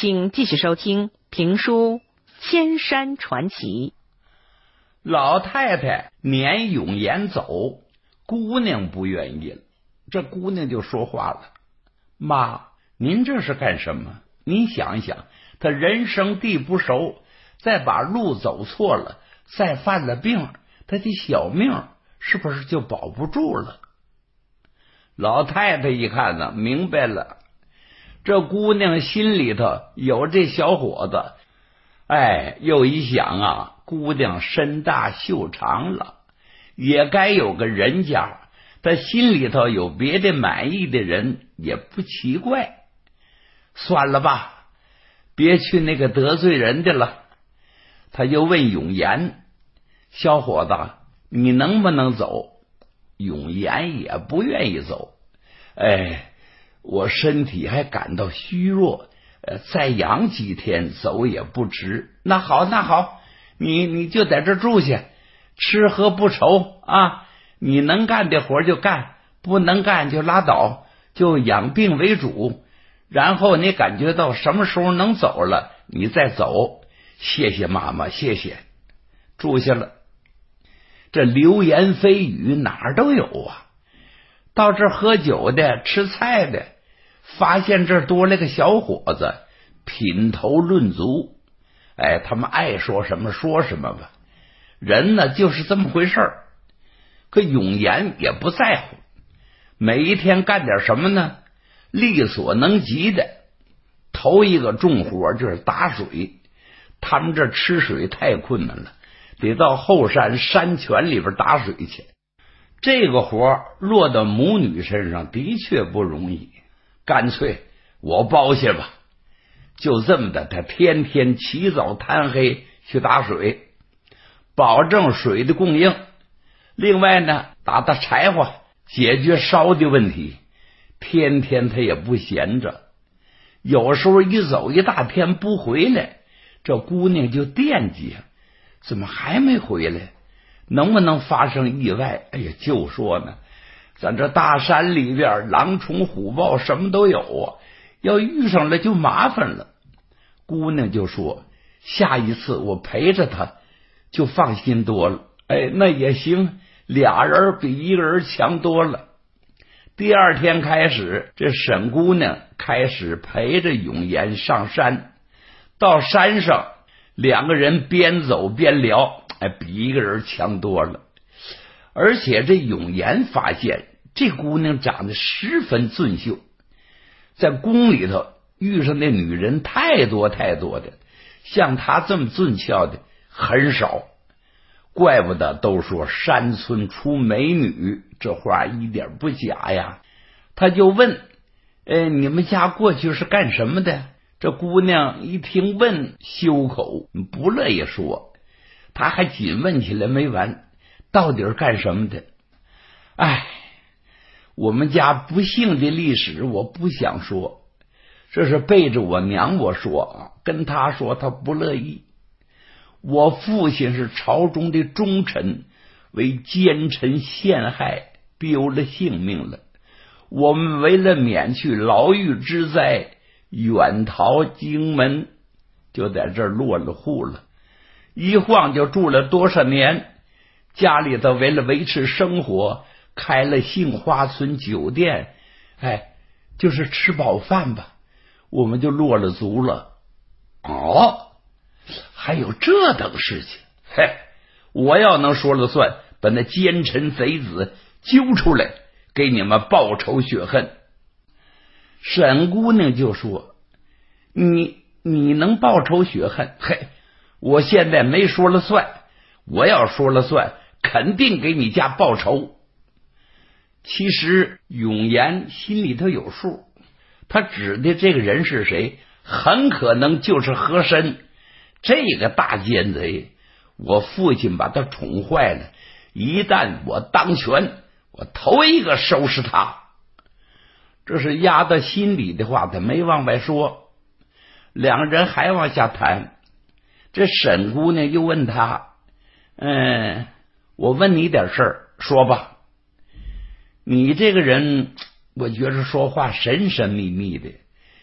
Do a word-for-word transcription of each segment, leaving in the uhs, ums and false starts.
请继续收听评书《千山传奇》。 老太太撵永言走，姑娘不愿意了。这姑娘就说话了：妈，您这是干什么？您想一想，他人生地不熟，再把路走错了，再犯了病，他的小命是不是就保不住了？老太太一看呢，明白了，这姑娘心里头有这小伙子。哎，又一想啊，姑娘身大袖长了，也该有个人家，她心里头有别的满意的人也不奇怪。算了吧，别去那个得罪人的了。他就问永言：小伙子，你能不能走？永言也不愿意走。哎，我身体还感到虚弱，呃，再养几天走也不迟。那好，那好，你你就在这住下，吃喝不愁啊。你能干的活就干，不能干就拉倒，就养病为主。然后你感觉到什么时候能走了，你再走。谢谢妈妈，谢谢。住下了。这流言蜚语哪儿都有啊，到这喝酒的吃菜的，发现这多了个小伙子，品头论足。哎，他们爱说什么说什么吧，人呢就是这么回事儿。可永言也不在乎，每一天干点什么呢？力所能及的。头一个重活就是打水，他们这吃水太困难了，得到后山山泉里边打水去。这个活落到母女身上的确不容易，干脆我包下吧。就这么的，他天天起早贪黑去打水，保证水的供应。另外呢，打打柴火，解决烧的问题。天天他也不闲着，有时候一走一大天不回来，这姑娘就惦记，怎么还没回来？能不能发生意外？哎呀，就说呢，咱这大山里边狼虫虎豹什么都有啊，要遇上了就麻烦了。姑娘就说：下一次我陪着他就放心多了。哎，那也行，俩人比一个人强多了。第二天开始，这沈姑娘开始陪着永言上山。到山上，两个人边走边聊，哎，比一个人强多了。而且这永言发现这姑娘长得十分俊秀，在宫里头遇上那女人太多太多的，像她这么俊俏的很少。怪不得都说山村出美女，这话一点不假呀。他就问：呃，你们家过去是干什么的？这姑娘一听问，羞口不乐意说，他还紧问起来没完，到底是干什么的？哎，我们家不幸的历史我不想说，这是背着我娘我说啊，跟他说他不乐意。我父亲是朝中的忠臣，为奸臣陷害，丢了性命了。我们为了免去牢狱之灾，远逃荆门，就在这儿落了户了。一晃就住了多少年，家里头为了维持生活，开了杏花村酒店，哎，就是吃饱饭吧，我们就落了足了。哦，还有这等事情？嘿，我要能说了算，把那奸臣贼子揪出来，给你们报仇雪恨。沈姑娘就说：你你能报仇雪恨？嘿，我现在没说了算，我要说了算，肯定给你家报仇。其实永言心里头有数，他指的这个人是谁，很可能就是和珅。这个大奸贼，我父亲把他宠坏了，一旦我当权，我头一个收拾他。这是压到心里的话，他没往外说。两人还往下谈，这沈姑娘又问他：嗯，我问你点事儿，说吧。你这个人我觉着说话神神秘秘的，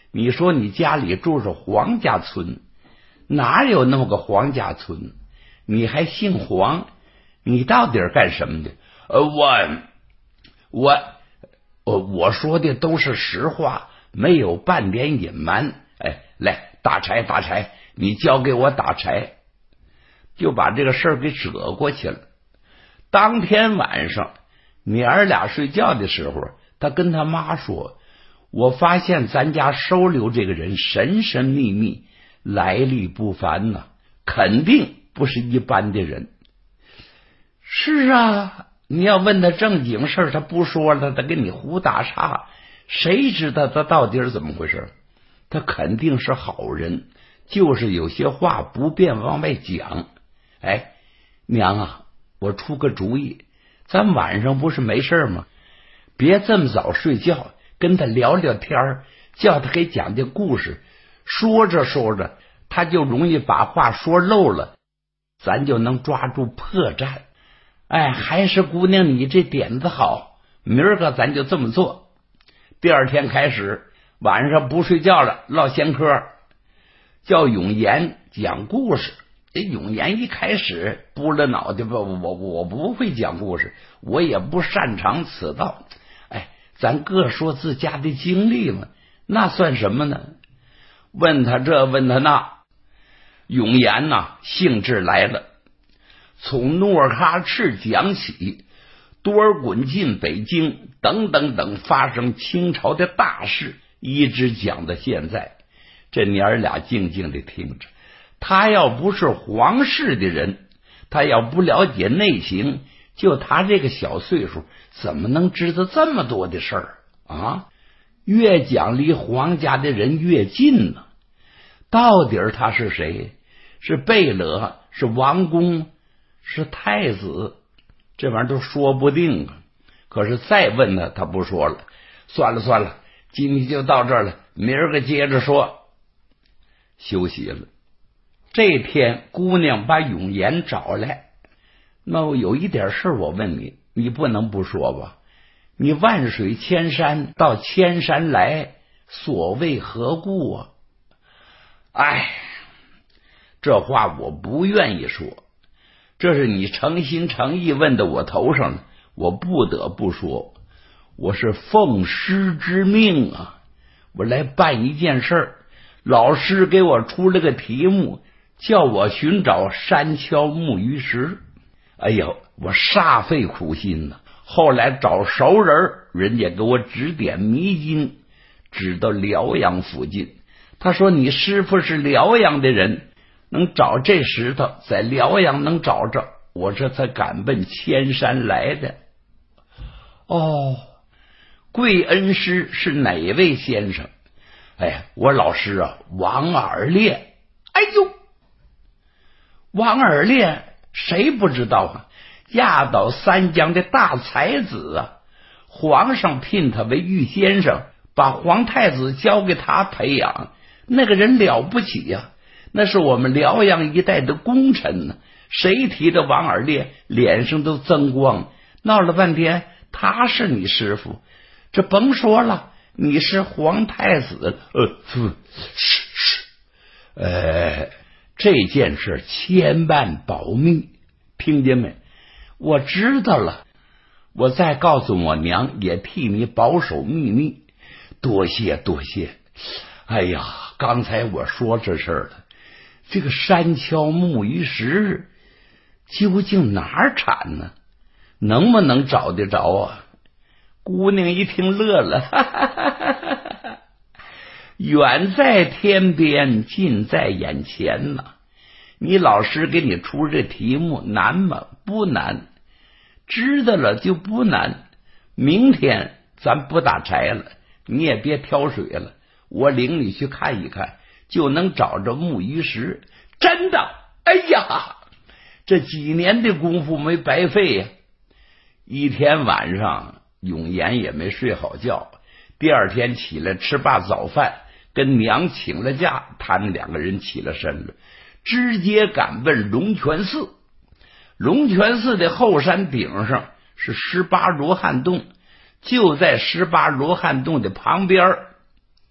你说你家里住着黄家村，哪有那么个黄家村？你还姓黄，你到底是干什么的？呃，我我我我说的都是实话，没有半点隐瞒。哎，来打柴打柴，你交给我打柴，就把这个事儿给折过去了。当天晚上，娘儿俩睡觉的时候，他跟他妈说：“我发现咱家收留这个人神神秘秘，来历不凡呐、啊，肯定不是一般的人。”是啊，你要问他正经事，他不说了，他跟你胡打岔，谁知道他到底是怎么回事？他肯定是好人，就是有些话不便往外讲。哎，娘啊，我出个主意，咱晚上不是没事吗？别这么早睡觉，跟他聊聊天，叫他给讲讲故事。说着说着，他就容易把话说漏了，咱就能抓住破绽。哎，还是姑娘你这点子好，明儿个咱就这么做。第二天开始，晚上不睡觉了，唠闲嗑，叫永言讲故事。这永言一开始拨了脑袋吧，我我不会讲故事，我也不擅长此道。哎，咱各说自家的经历嘛，那算什么呢？问他这问他那，永言呐、啊，兴致来了，从努尔哈赤讲起，多尔衮进北京等等等发生清朝的大事，一直讲到现在。这娘儿俩静静的听着，他要不是皇室的人，他要不了解内情，就他这个小岁数，怎么能知道这么多的事儿啊？越讲离皇家的人越近呢。到底他是谁？是贝勒？是王公？是太子？这玩意儿都说不定啊。可是再问他，他不说了。算了算了，今天就到这儿了，明儿个接着说。休息了。这天姑娘把永言找来，那我有一点事我问你，你不能不说吧？你万水千山到千山来，所谓何故啊？哎，这话我不愿意说，这是你诚心诚意问到我头上了，我不得不说，我是奉师之命啊，我来办一件事儿。老师给我出了个题目，叫我寻找山锹木鱼石。哎呦，我煞费苦心呐、啊！后来找熟人，人家给我指点迷津，指到辽阳附近。他说你师傅是辽阳的人，能找这石头，在辽阳能找着，我这才敢奔千山来的。哦，贵恩师是哪位先生？哎，我老师啊，王尔烈。哎呦，王尔烈谁不知道啊？压倒三江的大才子啊！皇上聘他为御先生，把皇太子交给他培养，那个人了不起呀、啊！那是我们辽阳一带的功臣呢、啊。谁提着王尔烈，脸上都增光。闹了半天，他是你师傅，这甭说了。你是皇太子，呃，是是，呃，这件事千万保密，听见没？我知道了，我再告诉我娘，也替你保守秘密。多谢多谢。哎呀，刚才我说这事儿了，这个山锹木鱼石究竟哪儿产呢？能不能找得着啊？姑娘一听乐了，哈哈哈哈哈，远在天边，近在眼前呐、啊！你老师给你出这题目难吗？不难，知道了就不难。明天咱不打柴了，你也别挑水了，我领你去看一看，就能找着木鱼石。真的，哎呀，这几年的功夫没白费呀、啊！一天晚上永言也没睡好觉，第二天起来吃罢早饭，跟娘请了假，他们两个人起了身了，直接赶奔龙泉寺。龙泉寺的后山顶上是十八罗汉洞，就在十八罗汉洞的旁边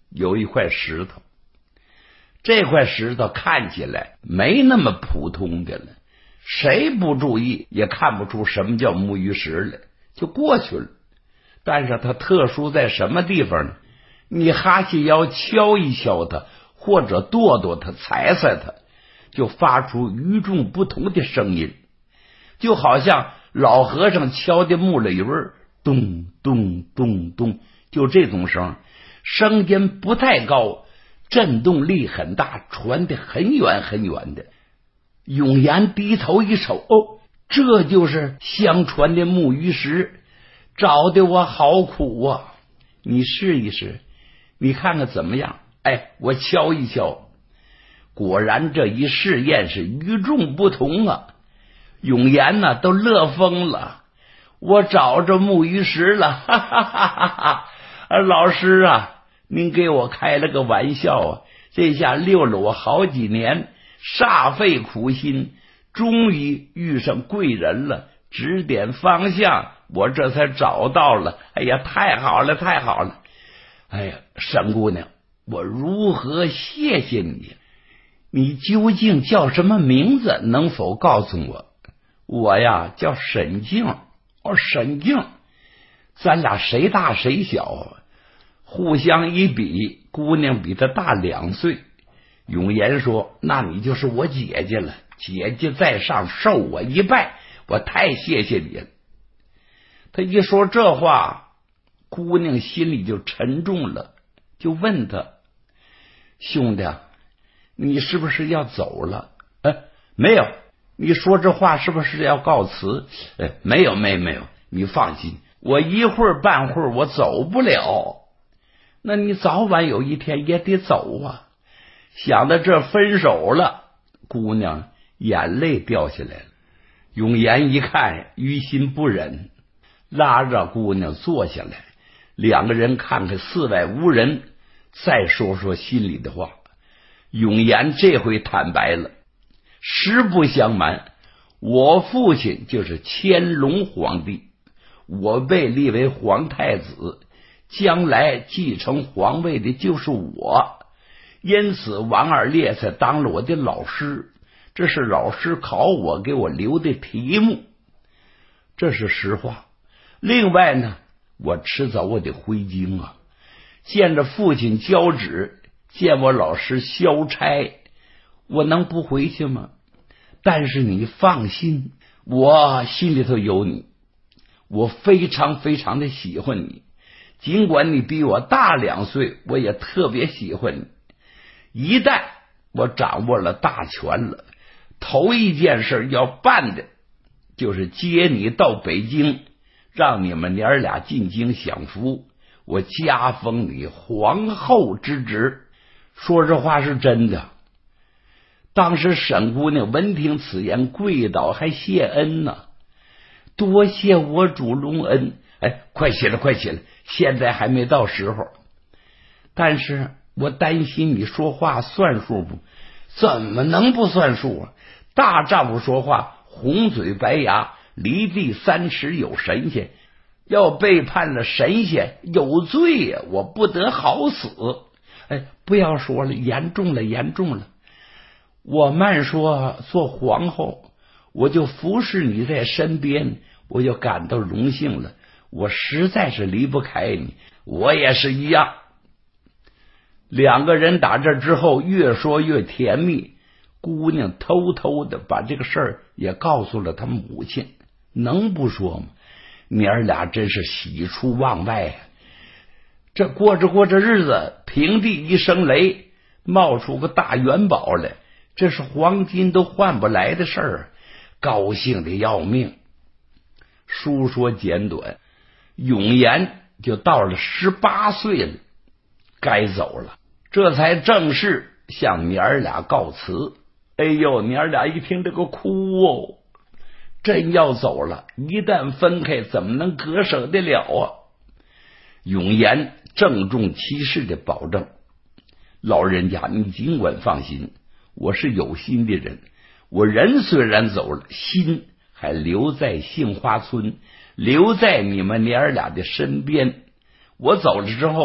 有一块石头，这块石头看起来没那么普通的了，谁不注意也看不出什么叫木鱼石来，就过去了。但是它特殊在什么地方呢？你哈气腰敲一敲它，或者跺跺它，踩踩它，就发出与众不同的声音，就好像老和尚敲的木雷儿，咚咚咚咚，就这种声，声音不太高，震动力很大，传得很远很远的。永言低头一瞅，哦，这就是相传的木鱼石，找的我好苦啊！你试一试，你看看怎么样？哎，我敲一敲，果然这一试验是与众不同啊！永言呢都乐疯了，我找着木鱼石了，哈哈哈哈哈！老师啊，您给我开了个玩笑啊！这下溜了我好几年，煞费苦心，终于遇上贵人了，指点方向，我这才找到了。哎呀，太好了，太好了！哎呀，沈姑娘，我如何谢谢你？你究竟叫什么名字？能否告诉我？我呀，叫沈静。哦，沈静，咱俩谁大谁小？互相一比，姑娘比他大两岁。永言说：“那你就是我姐姐了，姐姐在上，受我一拜，我太谢谢你了。”他一说这话，姑娘心里就沉重了，就问他：“兄弟，你是不是要走了？”哎，没有。你说这话是不是要告辞？哎，没有，没没有。你放心，我一会儿半会儿我走不了。那你早晚有一天也得走啊。想到这分手了，姑娘眼泪掉下来了。永言一看，于心不忍，拉着姑娘坐下来，两个人看看四外无人，再说说心里的话。永言这回坦白了，实不相瞒，我父亲就是乾隆皇帝，我被立为皇太子，将来继承皇位的就是我，因此王二烈才当了我的老师，这是老师考我给我留的题目，这是实话。另外呢，我迟早我得回京啊，见着父亲交旨，见我老师消差，我能不回去吗？但是你放心，我心里头有你，我非常非常的喜欢你，尽管你比我大两岁，我也特别喜欢你。一旦我掌握了大权了，头一件事要办的就是接你到北京，让你们娘俩进京享福，我加封你皇后之职。说这话是真的。当时沈姑娘闻听此言，跪倒还谢恩呢，多谢我主隆恩。哎，快起来，快起来，现在还没到时候。但是我担心你说话算数不？怎么能不算数啊？大丈夫说话红嘴白牙，离地三尺有神仙，要背叛了神仙有罪呀、啊，我不得好死。哎，不要说了，严重了，严重了。我慢说做皇后，我就服侍你在身边，我就感到荣幸了。我实在是离不开你，我也是一样。两个人打这之后越说越甜蜜，姑娘偷偷的把这个事儿也告诉了他母亲，能不说吗？娘儿俩真是喜出望外啊！这过着过着日子，平地一声雷，冒出个大元宝来，这是黄金都换不来的事儿，高兴的要命。书说简短，永言就到了十八岁了，该走了，这才正式向娘儿俩告辞。哎呦，娘儿俩一听这个哭哦，真要走了，一旦分开，怎么能割舍得了啊？永言郑重其事的保证，老人家你尽管放心，我是有心的人，我人虽然走了，心还留在杏花村，留在你们娘儿俩的身边。我走了之后，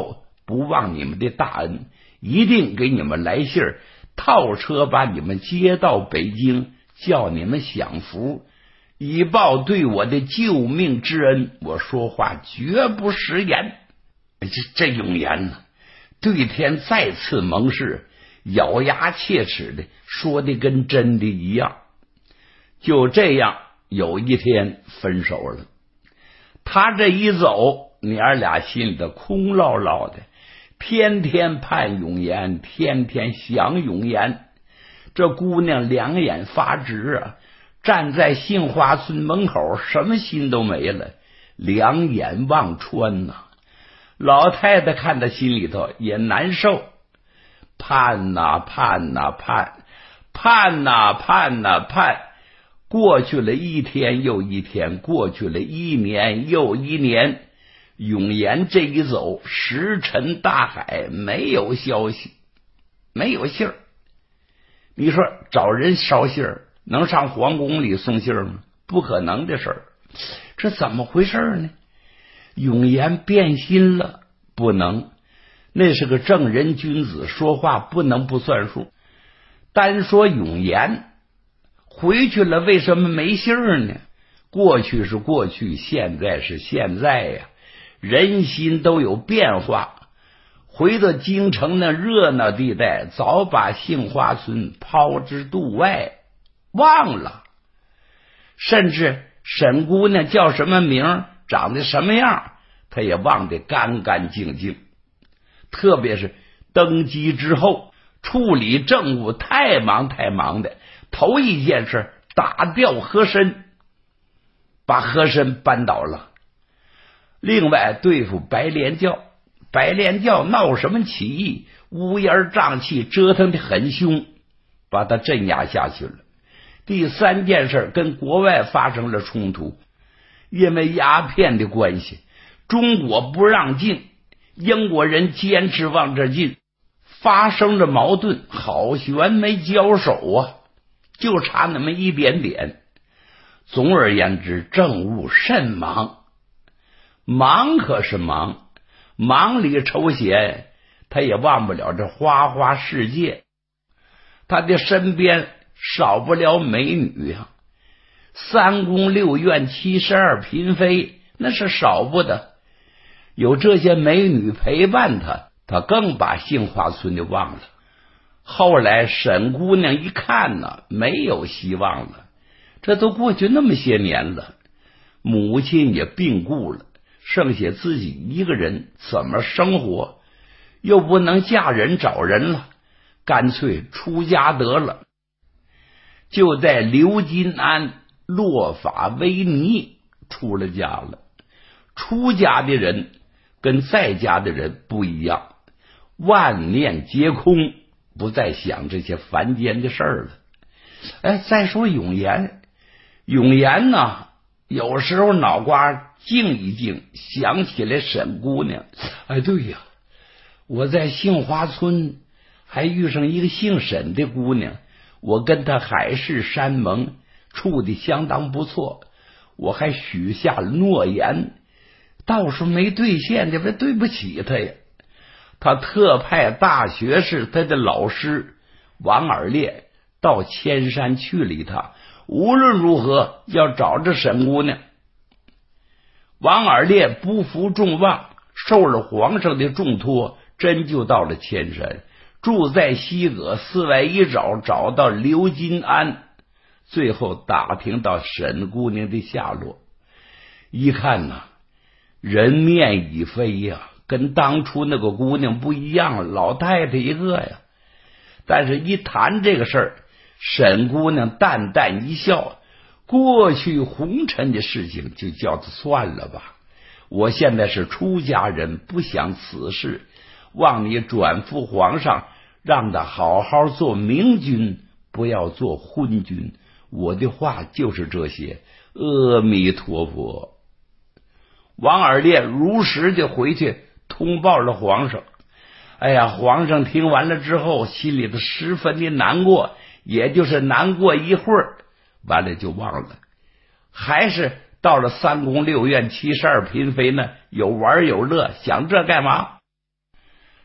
不忘你们的大恩，一定给你们来信儿，套车把你们接到北京，叫你们享福，以报对我的救命之恩。我说话绝不食言。这这永言呢，对天再次盟誓，咬牙切齿的说的跟真的一样。就这样，有一天分手了。他这一走，娘俩心里头空落落的，天天盼永言，天天想永言。这姑娘两眼发直啊，站在杏花村门口，什么心都没了，两眼望穿呐、啊。老太太看她心里头也难受，盼呐盼呐盼，盼呐盼呐盼，过去了一天又一天，过去了一年又一年。永言这一走，石沉大海，没有消息，没有信儿。你说找人捎信儿，能上皇宫里送信儿吗？不可能的事儿。这怎么回事呢？永言变心了？不能，那是个正人君子，说话不能不算数。单说永言回去了，为什么没信儿呢？过去是过去，现在是现在呀，人心都有变化。回到京城那热闹地带，早把杏花村抛之度外，忘了。甚至沈姑娘叫什么名，长得什么样，他也忘得干干净净。特别是登基之后，处理政务太忙太忙的，头一件事打掉和珅，把和珅扳倒了。另外对付白莲教，白莲教闹什么起义，乌烟瘴气，折腾的很凶，把他镇压下去了。第三件事跟国外发生了冲突，因为鸦片的关系，中国不让进，英国人坚持往这进，发生了矛盾，好悬没交手啊，就差那么一点点。总而言之，政务甚忙，忙可是忙，忙里抽闲，他也忘不了这花花世界。他的身边少不了美女呀、啊，三宫六院七十二嫔妃，那是少不得。有这些美女陪伴他，他更把杏花村就忘了。后来沈姑娘一看呢，没有希望了，这都过去那么些年了，母亲也病故了，剩下自己一个人怎么生活？又不能嫁人找人了，干脆出家得了。就在刘金安落发为尼出了家了。出家的人跟在家的人不一样，万念皆空，不再想这些凡间的事儿了。哎，再说永言，永言呢，有时候脑瓜静一静，想起来沈姑娘。哎，对呀，我在杏花村还遇上一个姓沈的姑娘，我跟她海誓山盟，处的相当不错，我还许下了诺言，倒是没兑现，这不对不起他呀。他特派大学士他的老师王尔烈到千山去了一趟，无论如何要找着沈姑娘。王尔烈不负众望，受了皇上的重托，真就到了千山，住在西阁，四外一找，找到刘金安，最后打听到沈姑娘的下落。一看呐，人面已非呀、啊，跟当初那个姑娘不一样，老太太一个呀。但是一谈这个事儿，沈姑娘淡淡一笑，过去红尘的事情就叫他算了吧，我现在是出家人，不想此事，望你转付皇上，让他好好做明君，不要做昏君。我的话就是这些，阿弥陀佛。王尔烈如实就回去通报了皇上。哎呀，皇上听完了之后，心里头十分的难过，也就是难过一会儿，完了就忘了。还是到了三宫六院七十二嫔妃呢，有玩有乐，想这干嘛？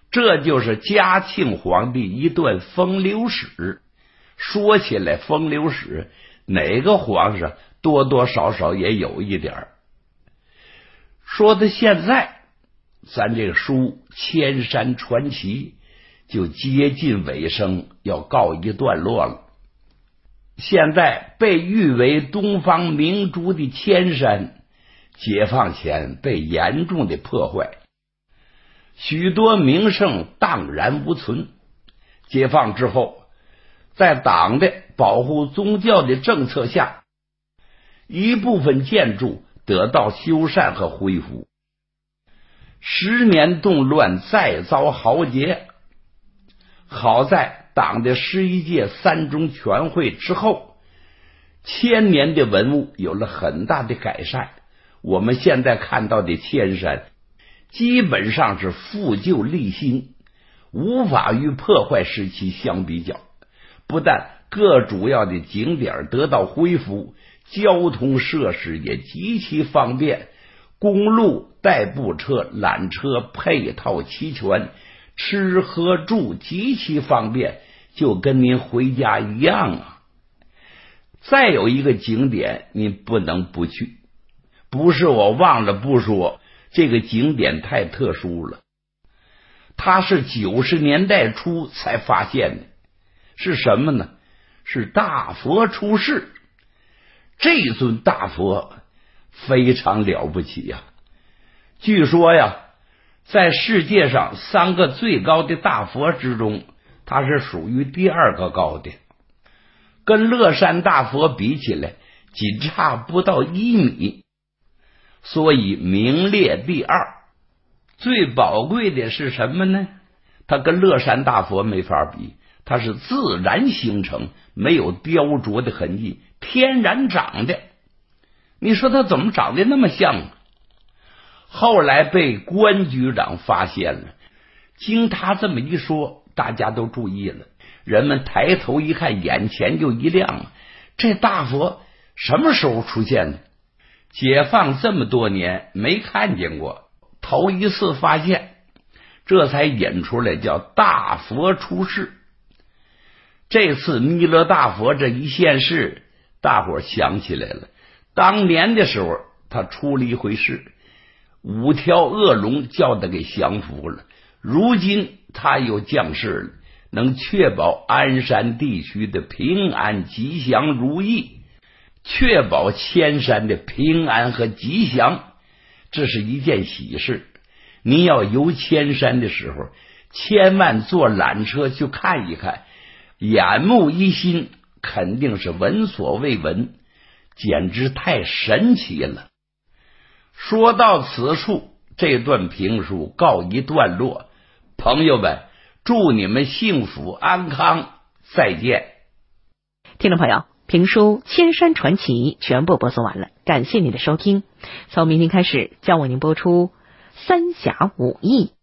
这就是嘉庆皇帝一段风流史。说起来风流史，哪个皇上多多少少也有一点儿。说到现在，咱这个书《千山传奇》就接近尾声，要告一段落了。现在被誉为东方明珠的千山，解放前被严重的破坏，许多名胜荡然无存。解放之后，在党的保护宗教的政策下，一部分建筑得到修缮和恢复。十年动乱再遭浩劫，好在党的十一届三中全会之后，千年的文物有了很大的改善。我们现在看到的千山基本上是复旧立新，无法与破坏时期相比较。不但各主要的景点得到恢复，交通设施也极其方便，公路、代步车、缆车配套齐全，吃喝住极其方便，就跟您回家一样啊。再有一个景点您不能不去，不是我忘了不说，这个景点太特殊了，它是九十年代初才发现的。是什么呢？是大佛出世。这尊大佛非常了不起呀！据说呀，在世界上三个最高的大佛之中，它是属于第二个高的，跟乐山大佛比起来仅差不到一米，所以名列第二。最宝贵的是什么呢？它跟乐山大佛没法比，它是自然形成，没有雕琢的痕迹，天然长的。你说它怎么长得那么像？后来被关局长发现了，经他这么一说，大家都注意了，人们抬头一看，眼前就一亮，这大佛什么时候出现的？解放这么多年没看见过，头一次发现，这才引出来叫大佛出世。这次弥勒大佛这一现世，大伙想起来了，当年的时候他出了一回事，五条恶龙叫他给降服了，如今他又降世了，能确保鞍山地区的平安吉祥如意，确保千山的平安和吉祥，这是一件喜事。你要游千山的时候，千万坐缆车去看一看，眼目一新，肯定是闻所未闻，简直太神奇了。说到此处，这段评书告一段落，朋友们，祝你们幸福安康，再见。 听众朋友，评书《千山传奇》全部播送完了，感谢您的收听。从明天开始，将为您播出《三侠五义》。